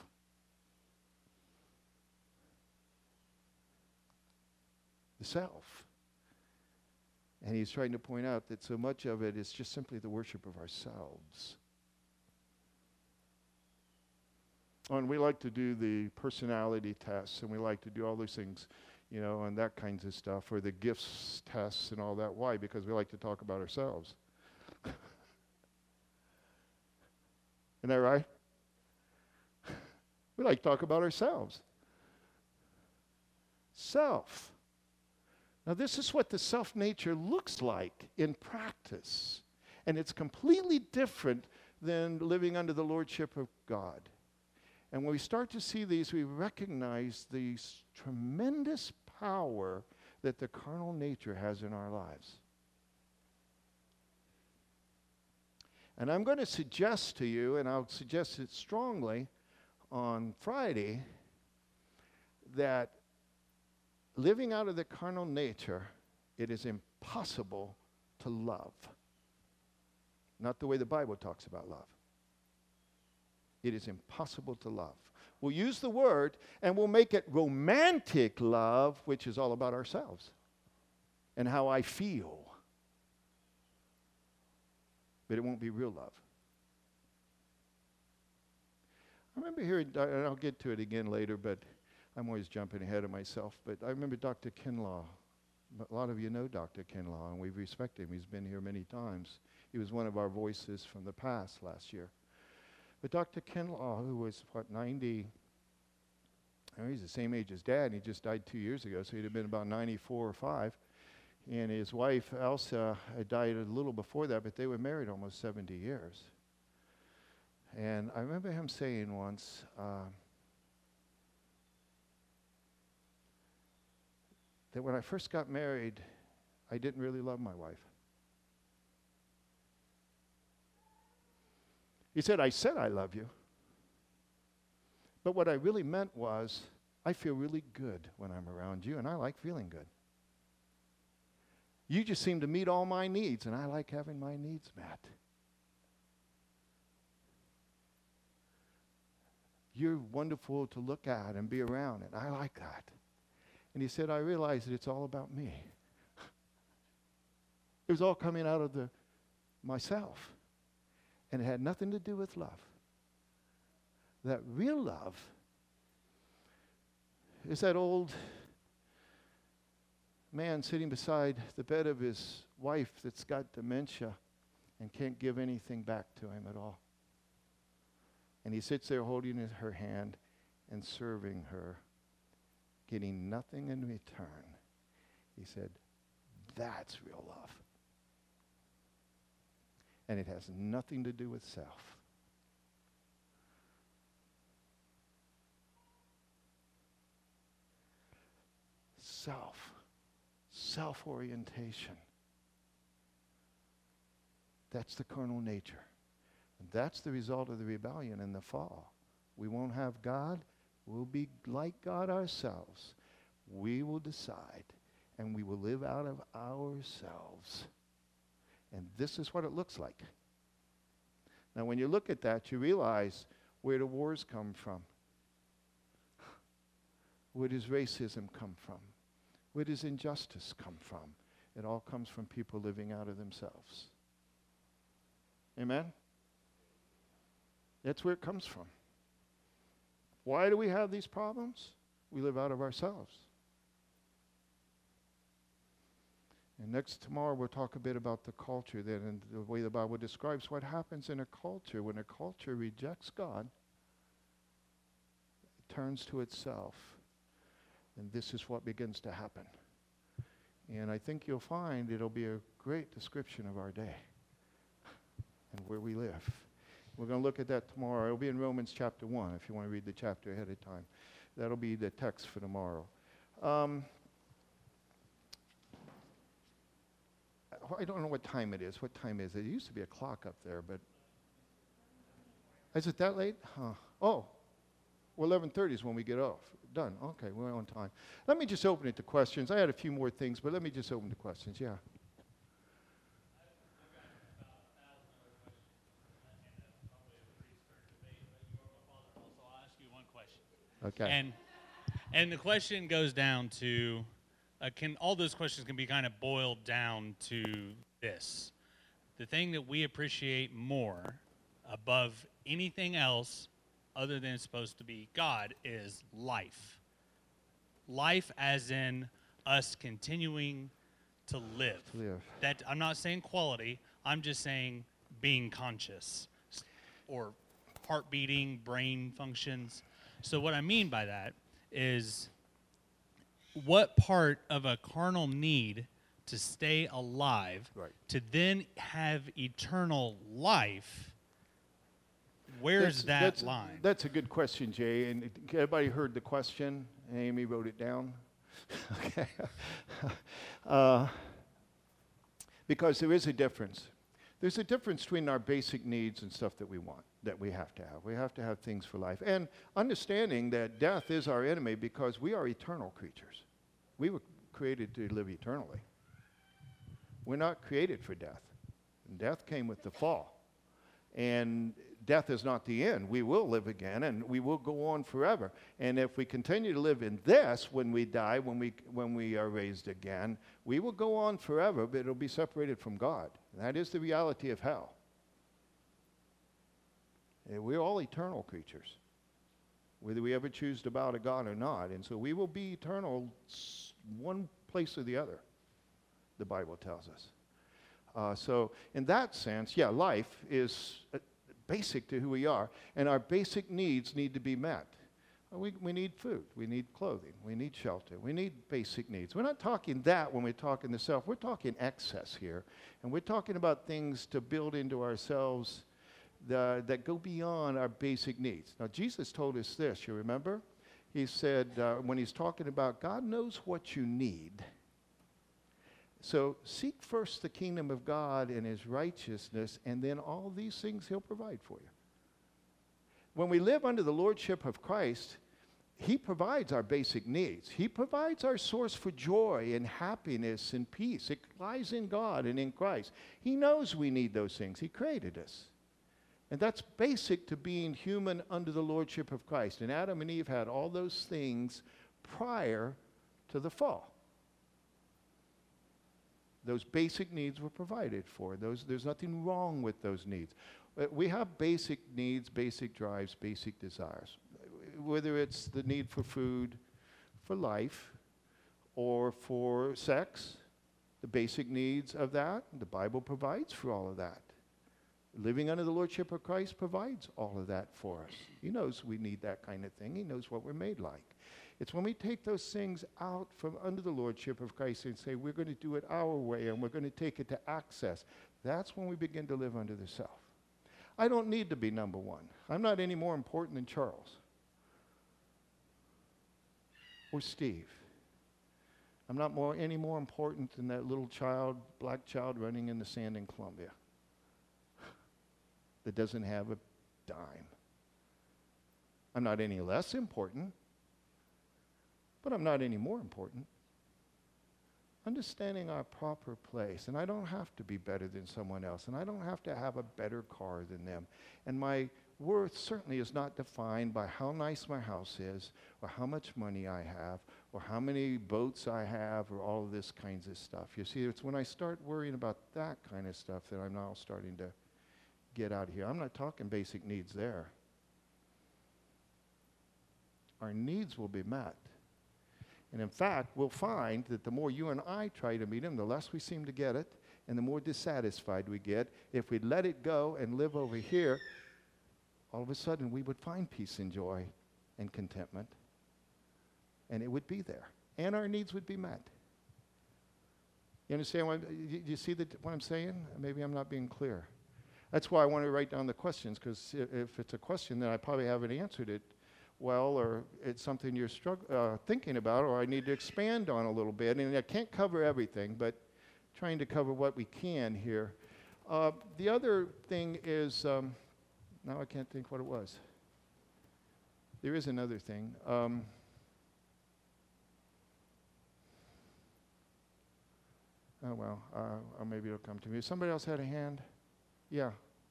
The self. And he's trying to point out that so much of it is just simply the worship of ourselves. And we like to do the personality tests, and we like to do all those things, and that kinds of stuff, or the gifts tests and all that. Why? Because we like to talk about ourselves. Isn't that right? We like to talk about ourselves. Self. Now, this is what the self-nature looks like in practice. And it's completely different than living under the lordship of God. And when we start to see these, we recognize the tremendous power that the carnal nature has in our lives. And I'm going to suggest to you, and I'll suggest it strongly on Friday, that living out of the carnal nature, it is impossible to love. Not the way the Bible talks about love. It is impossible to love. We'll use the word and we'll make it romantic love, which is all about ourselves and how I feel. But it won't be real love. I remember hearing, and I'll get to it again later, but I'm always jumping ahead of myself. But I remember Dr. Kinlaw. A lot of you know Dr. Kinlaw, and we respect him. He's been here many times. He was one of our voices from the past last year. But Dr. Kinlaw, who was, 90, he's the same age as Dad, and he just died 2 years ago, so he'd have been about 94 or 5. And his wife, Elsa, died a little before that, but they were married almost 70 years. And I remember him saying once, that when I first got married, I didn't really love my wife. He said I love you. But what I really meant was, I feel really good when I'm around you, and I like feeling good. You just seem to meet all my needs, and I like having my needs met. You're wonderful to look at and be around, and I like that. And he said, I realized that it's all about me. It was all coming out of myself. And it had nothing to do with love. That real love is that old man sitting beside the bed of his wife that's got dementia and can't give anything back to him at all. And he sits there holding her hand and serving her, getting nothing in return. He said, that's real love. And it has nothing to do with self. Self-orientation. That's the carnal nature. And that's the result of the rebellion and the fall. We won't have God. We'll be like God ourselves. We will decide, and we will live out of ourselves. And this is what it looks like. Now, when you look at that, you realize where the wars come from. Where does racism come from? Where does injustice come from? It all comes from people living out of themselves. Amen? That's where it comes from. Why do we have these problems? We live out of ourselves. And tomorrow we'll talk a bit about the culture then and the way the Bible describes what happens in a culture. When a culture rejects God, it turns to itself. And this is what begins to happen. And I think you'll find it'll be a great description of our day and where we live. We're going to look at that tomorrow. It'll be in Romans chapter 1 if you want to read the chapter ahead of time. That'll be the text for tomorrow. I don't know what time it is. What time is it? There used to be a clock up there, but is it that late? Huh. Oh, well, 11:30 is when we get off. Done. Okay, we're on time. Let me just open it to questions. I had a few more things, but let me just open to questions. Yeah. Okay. And the question goes down to, all those questions can be kind of boiled down to this. The thing that we appreciate more above anything else other than it's supposed to be God is life. Life as in us continuing to live. That I'm not saying quality, I'm just saying being conscious or heart beating, brain functions. So what I mean by that is what part of a carnal need to stay alive, right, to then have eternal life, where's that line? That's a good question, Jay. And everybody heard the question? Amy wrote it down. Okay. Because there is a difference. There's a difference between our basic needs and stuff that we want, that we have to have. We have to have things for life. And understanding that death is our enemy because we are eternal creatures. We were created to live eternally. We're not created for death. And death came with the fall. And death is not the end. We will live again, and we will go on forever. And if we continue to live in this, when we die, when we are raised again, we will go on forever, but it'll be separated from God. That is the reality of hell. And we're all eternal creatures, whether we ever choose to bow to God or not. And so we will be eternal one place or the other, the Bible tells us. So in that sense, yeah, life is basic to who we are, and our basic needs need to be met. We need food, we need clothing, we need shelter, we need basic needs. We're not talking that when we're talking the self, we're talking excess here, and we're talking about things to build into ourselves that go beyond our basic needs. Now, Jesus told us this, you remember? He said, when he's talking about God knows what you need. So seek first the kingdom of God and his righteousness, and then all these things he'll provide for you. When we live under the lordship of Christ, he provides our basic needs. He provides our source for joy and happiness and peace. It lies in God and in Christ. He knows we need those things. He created us. And that's basic to being human under the lordship of Christ. And Adam and Eve had all those things prior to the fall. Those basic needs were provided for. There's nothing wrong with those needs. We have basic needs, basic drives, basic desires. Whether it's the need for food, for life, or for sex, the basic needs of that, the Bible provides for all of that. Living under the lordship of Christ provides all of that for us. He knows we need that kind of thing. He knows what we're made like. It's when we take those things out from under the lordship of Christ and say, we're going to do it our way and we're going to take it to access. That's when we begin to live under the self. I don't need to be number one. I'm not any more important than Charles or Steve. I'm not any more important than that little child, black child running in the sand in Colombia that doesn't have a dime. I'm not any less important, but I'm not any more important. Understanding our proper place, and I don't have to be better than someone else, and I don't have to have a better car than them. And my worth certainly is not defined by how nice my house is, or how much money I have, or how many boats I have, or all of this kinds of stuff. You see, it's when I start worrying about that kind of stuff that I'm now starting to get out of here. I'm not talking basic needs there. Our needs will be met. And in fact, we'll find that the more you and I try to meet Him, the less we seem to get it, and the more dissatisfied we get. If we let it go and live over here, all of a sudden we would find peace and joy and contentment, and it would be there, and our needs would be met. You understand you see what I'm saying? Maybe I'm not being clear. That's why I want to write down the questions, because if it's a question, then I probably haven't answered it well, or it's something you're thinking about, or I need to expand on a little bit. And I can't cover everything, but trying to cover what we can here. The other thing is, now I can't think what it was. There is another thing. Oh, well, or maybe it'll come to me. Somebody else had a hand? Yeah.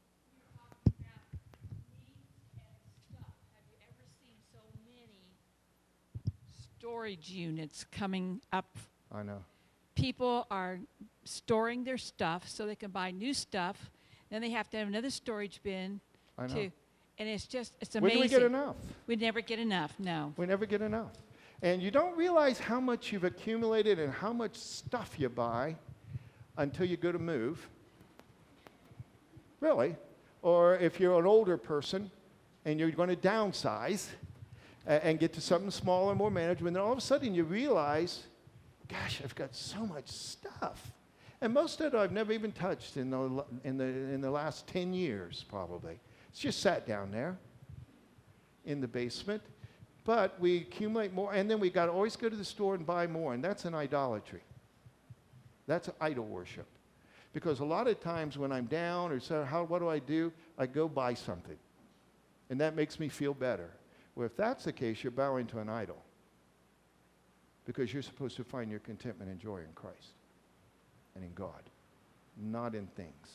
Storage units coming up. I know. People are storing their stuff so they can buy new stuff. Then they have to have another storage bin. I know. And it's amazing. When do we get enough? We never get enough, no. We never get enough. And you don't realize how much you've accumulated and how much stuff you buy until you go to move. Really. Or if you're an older person and you're going to downsize and get to something smaller, more manageable, and then all of a sudden you realize, gosh, I've got so much stuff. And most of it I've never even touched in the last 10 years, probably. It's just sat down there in the basement. But we accumulate more, and then we got to always go to the store and buy more, and that's an idolatry. That's idol worship. Because a lot of times when I'm down or so, what do? I go buy something. And that makes me feel better. Well, if that's the case, you're bowing to an idol. Because you're supposed to find your contentment and joy in Christ and in God, not in things.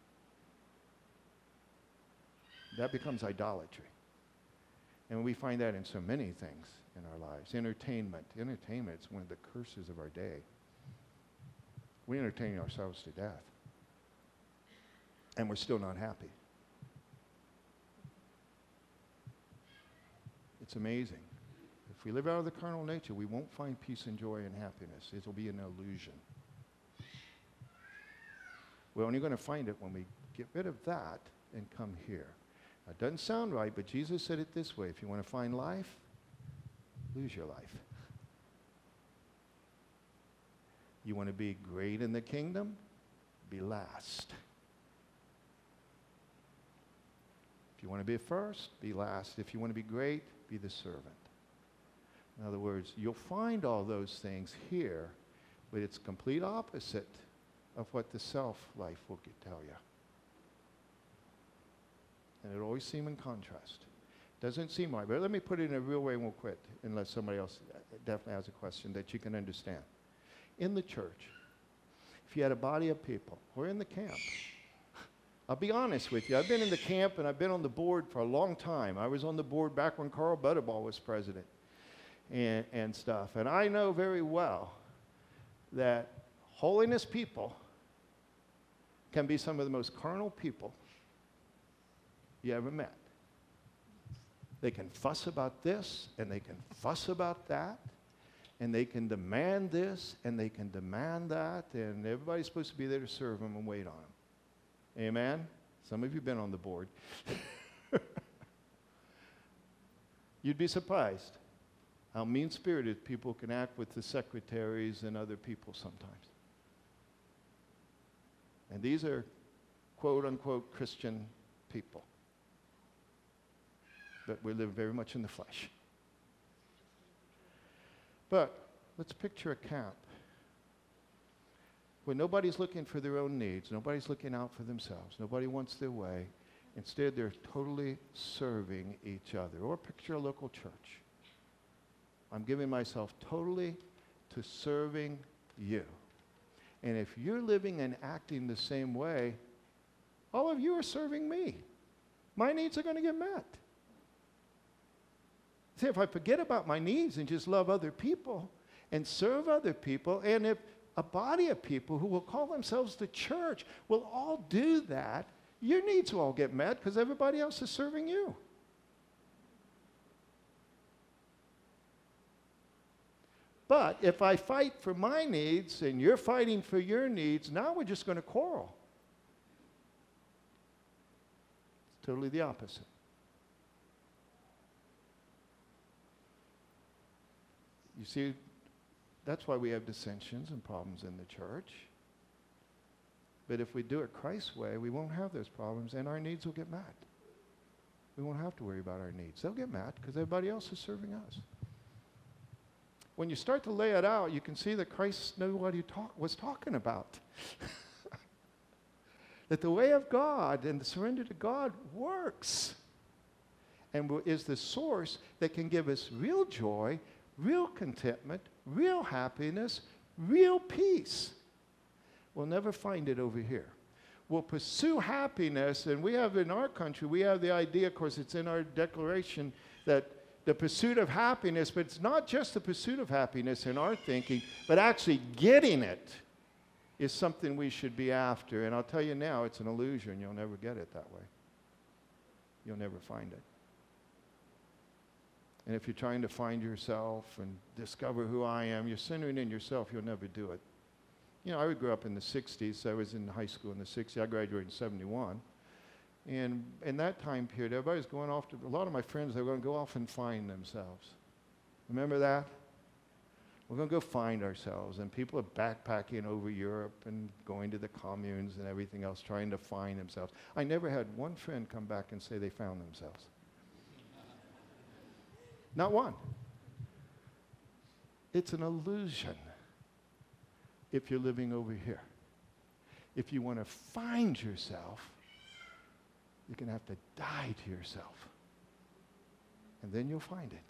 That becomes idolatry. And we find that in so many things in our lives. Entertainment. Entertainment is one of the curses of our day. We entertain ourselves to death. And we're still not happy. It's amazing. If we live out of the carnal nature, we won't find peace and joy and happiness. It'll be an illusion. We're only going to find it when we get rid of that and come here. Now, it doesn't sound right, but Jesus said it this way. If you want to find life, lose your life. You want to be great in the kingdom? Be last. If you want to be first, be last. If you want to be great, be the servant. In other words, you'll find all those things here, but it's complete opposite of what the self-life will tell you. And it'll always seem in contrast. Doesn't seem right, but let me put it in a real way and we'll quit, unless somebody else definitely has a question that you can understand. In the church, if you had a body of people, or in the camp, I'll be honest with you, I've been in the camp and I've been on the board for a long time. I was on the board back when Carl Butterball was president and stuff. And I know very well that holiness people can be some of the most carnal people you ever met. They can fuss about this and they can fuss about that. And they can demand this, and they can demand that, and everybody's supposed to be there to serve them and wait on them. Amen? Some of you have been on the board. You'd be surprised how mean-spirited people can act with the secretaries and other people sometimes. And these are quote-unquote Christian people. But we live very much in the flesh. But let's picture a camp where nobody's looking for their own needs, nobody's looking out for themselves, nobody wants their way. Instead, they're totally serving each other. Or picture a local church. I'm giving myself totally to serving you. And if you're living and acting the same way, all of you are serving me. My needs are going to get met. See, if I forget about my needs and just love other people and serve other people, and if a body of people who will call themselves the church will all do that, your needs will all get met because everybody else is serving you. But if I fight for my needs and you're fighting for your needs, now we're just going to quarrel. It's totally the opposite. You see, that's why we have dissensions and problems in the church. But if we do it Christ's way, we won't have those problems and our needs will get met. We won't have to worry about our needs. They'll get met because everybody else is serving us. When you start to lay it out, you can see that Christ knew what he was talking about. That the way of God and the surrender to God works and is the source that can give us real joy, real contentment, real happiness, real peace. We'll never find it over here. We'll pursue happiness, and we have in our country, we have the idea, of course, it's in our declaration, that the pursuit of happiness, but it's not just the pursuit of happiness in our thinking, but actually getting it is something we should be after. And I'll tell you now, it's an illusion. You'll never get it that way. You'll never find it. And if you're trying to find yourself and discover who I am, you're centering in yourself, you'll never do it. You know, I grew up in the 60s. I was in high school in the 60s. I graduated in 71. And in that time period, everybody was going off to, a lot of my friends, they were going to go off and find themselves. Remember that? We're going to go find ourselves. And people are backpacking over Europe and going to the communes and everything else, trying to find themselves. I never had one friend come back and say they found themselves. Not one. It's an illusion if you're living over here. If you want to find yourself, you're going to have to die to yourself. And then you'll find it.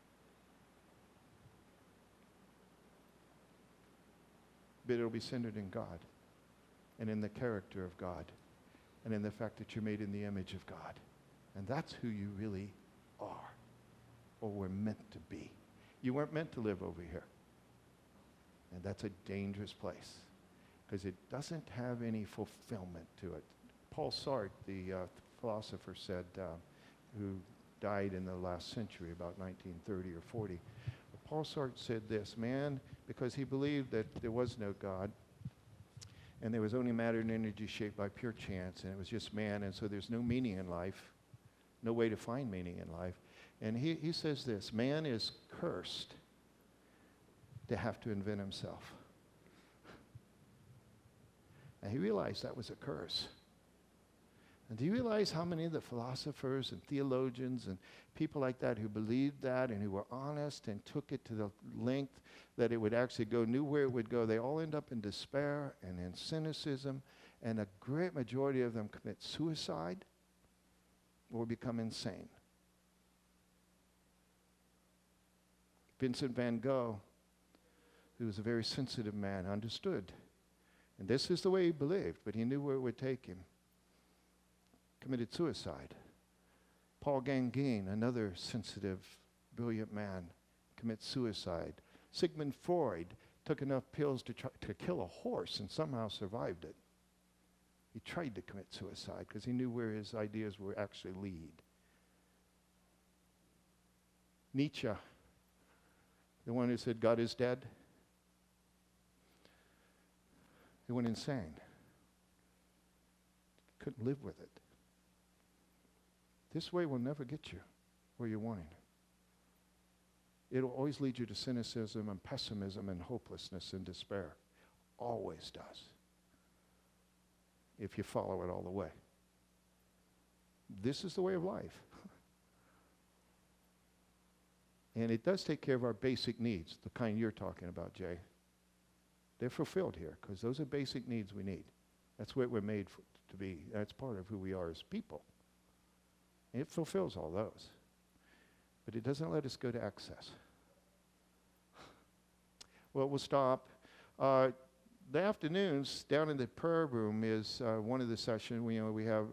But it'll be centered in God and in the character of God and in the fact that you're made in the image of God. And that's who you really are or were meant to be. You weren't meant to live over here. And that's a dangerous place because it doesn't have any fulfillment to it. Paul Sartre, the philosopher, said, who died in the last century, about 1930 or 40. But Paul Sartre said this, man, because he believed that there was no God, and there was only matter and energy shaped by pure chance, and it was just man, and so there's no meaning in life, no way to find meaning in life. And he says this, man is cursed to have to invent himself. And he realized that was a curse. And do you realize how many of the philosophers and theologians and people like that who believed that and who were honest and took it to the length that it would actually go, knew where it would go, they all end up in despair and in cynicism, and a great majority of them commit suicide or become insane. Vincent van Gogh, who was a very sensitive man, understood. And this is the way he believed, but he knew where it would take him. Committed suicide. Paul Gauguin, another sensitive, brilliant man, commits suicide. Sigmund Freud took enough pills to kill a horse and somehow survived it. He tried to commit suicide because he knew where his ideas would actually lead. Nietzsche, the one who said God is dead, he went insane. Couldn't live with it. This way will never get you where you're wanting. It'll always lead you to cynicism and pessimism and hopelessness and despair. Always does. If you follow it all the way. This is the way of life. And it does take care of our basic needs, the kind you're talking about, Jay. They're fulfilled here because those are basic needs we need. That's what we're made to be. That's part of who we are as people. It fulfills all those. But it doesn't let us go to excess. Well, we'll stop. The afternoons down in the prayer room is one of the sessions. We have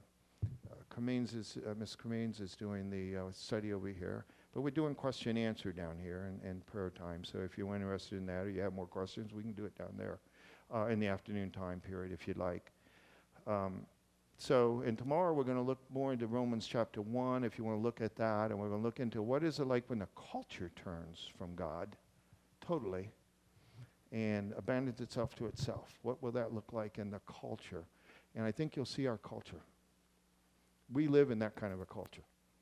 Miss Cremains is doing the study over here. But we're doing question and answer down here and prayer time. So if you're interested in that or you have more questions, we can do it down there in the afternoon time period if you'd like. So, and tomorrow we're going to look more into Romans chapter 1, if you want to look at that, and we're going to look into what is it like when the culture turns from God totally and abandons itself to itself. What will that look like in the culture? And I think you'll see our culture. We live in that kind of a culture.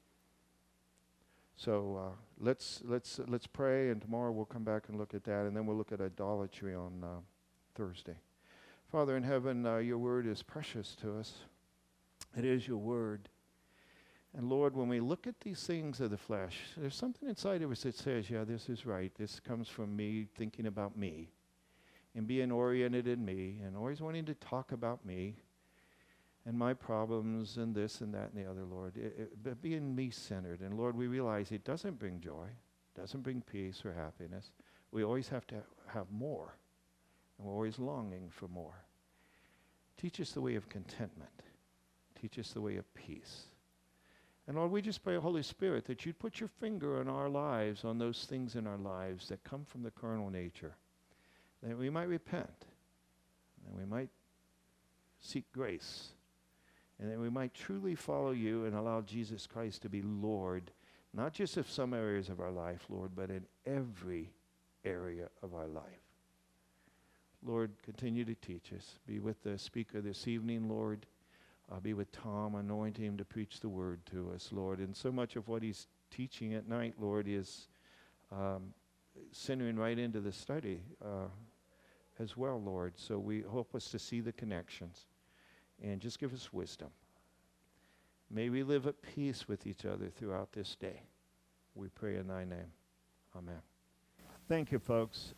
So let's pray, and tomorrow we'll come back and look at that, and then we'll look at idolatry on Thursday. Father in heaven, your word is precious to us. It is your word. And Lord, when we look at these things of the flesh, there's something inside of us that says, yeah, this is right. This comes from me thinking about me and being oriented in me and always wanting to talk about me and my problems and this and that and the other, Lord. But being me-centered. And Lord, we realize it doesn't bring joy, doesn't bring peace or happiness. We always have to have more. And we're always longing for more. Teach us the way of contentment. Teach us the way of peace. And Lord, we just pray, Holy Spirit, that you'd put your finger on our lives, on those things in our lives that come from the carnal nature, that we might repent, and we might seek grace, and that we might truly follow you and allow Jesus Christ to be Lord, not just of some areas of our life, Lord, but in every area of our life. Lord, continue to teach us. Be with the speaker this evening, Lord. Be with Tom, anoint him to preach the word to us, Lord. And so much of what he's teaching at night, Lord, is centering right into the study as well, Lord. So we hope us to see the connections and just give us wisdom. May we live at peace with each other throughout this day. We pray in thy name. Amen. Thank you, folks.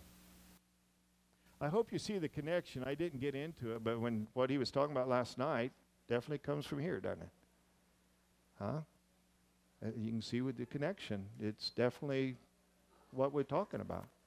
I hope you see the connection. I didn't get into it, but what he was talking about last night definitely comes from here, doesn't it? Huh? You can see with the connection. It's definitely what we're talking about.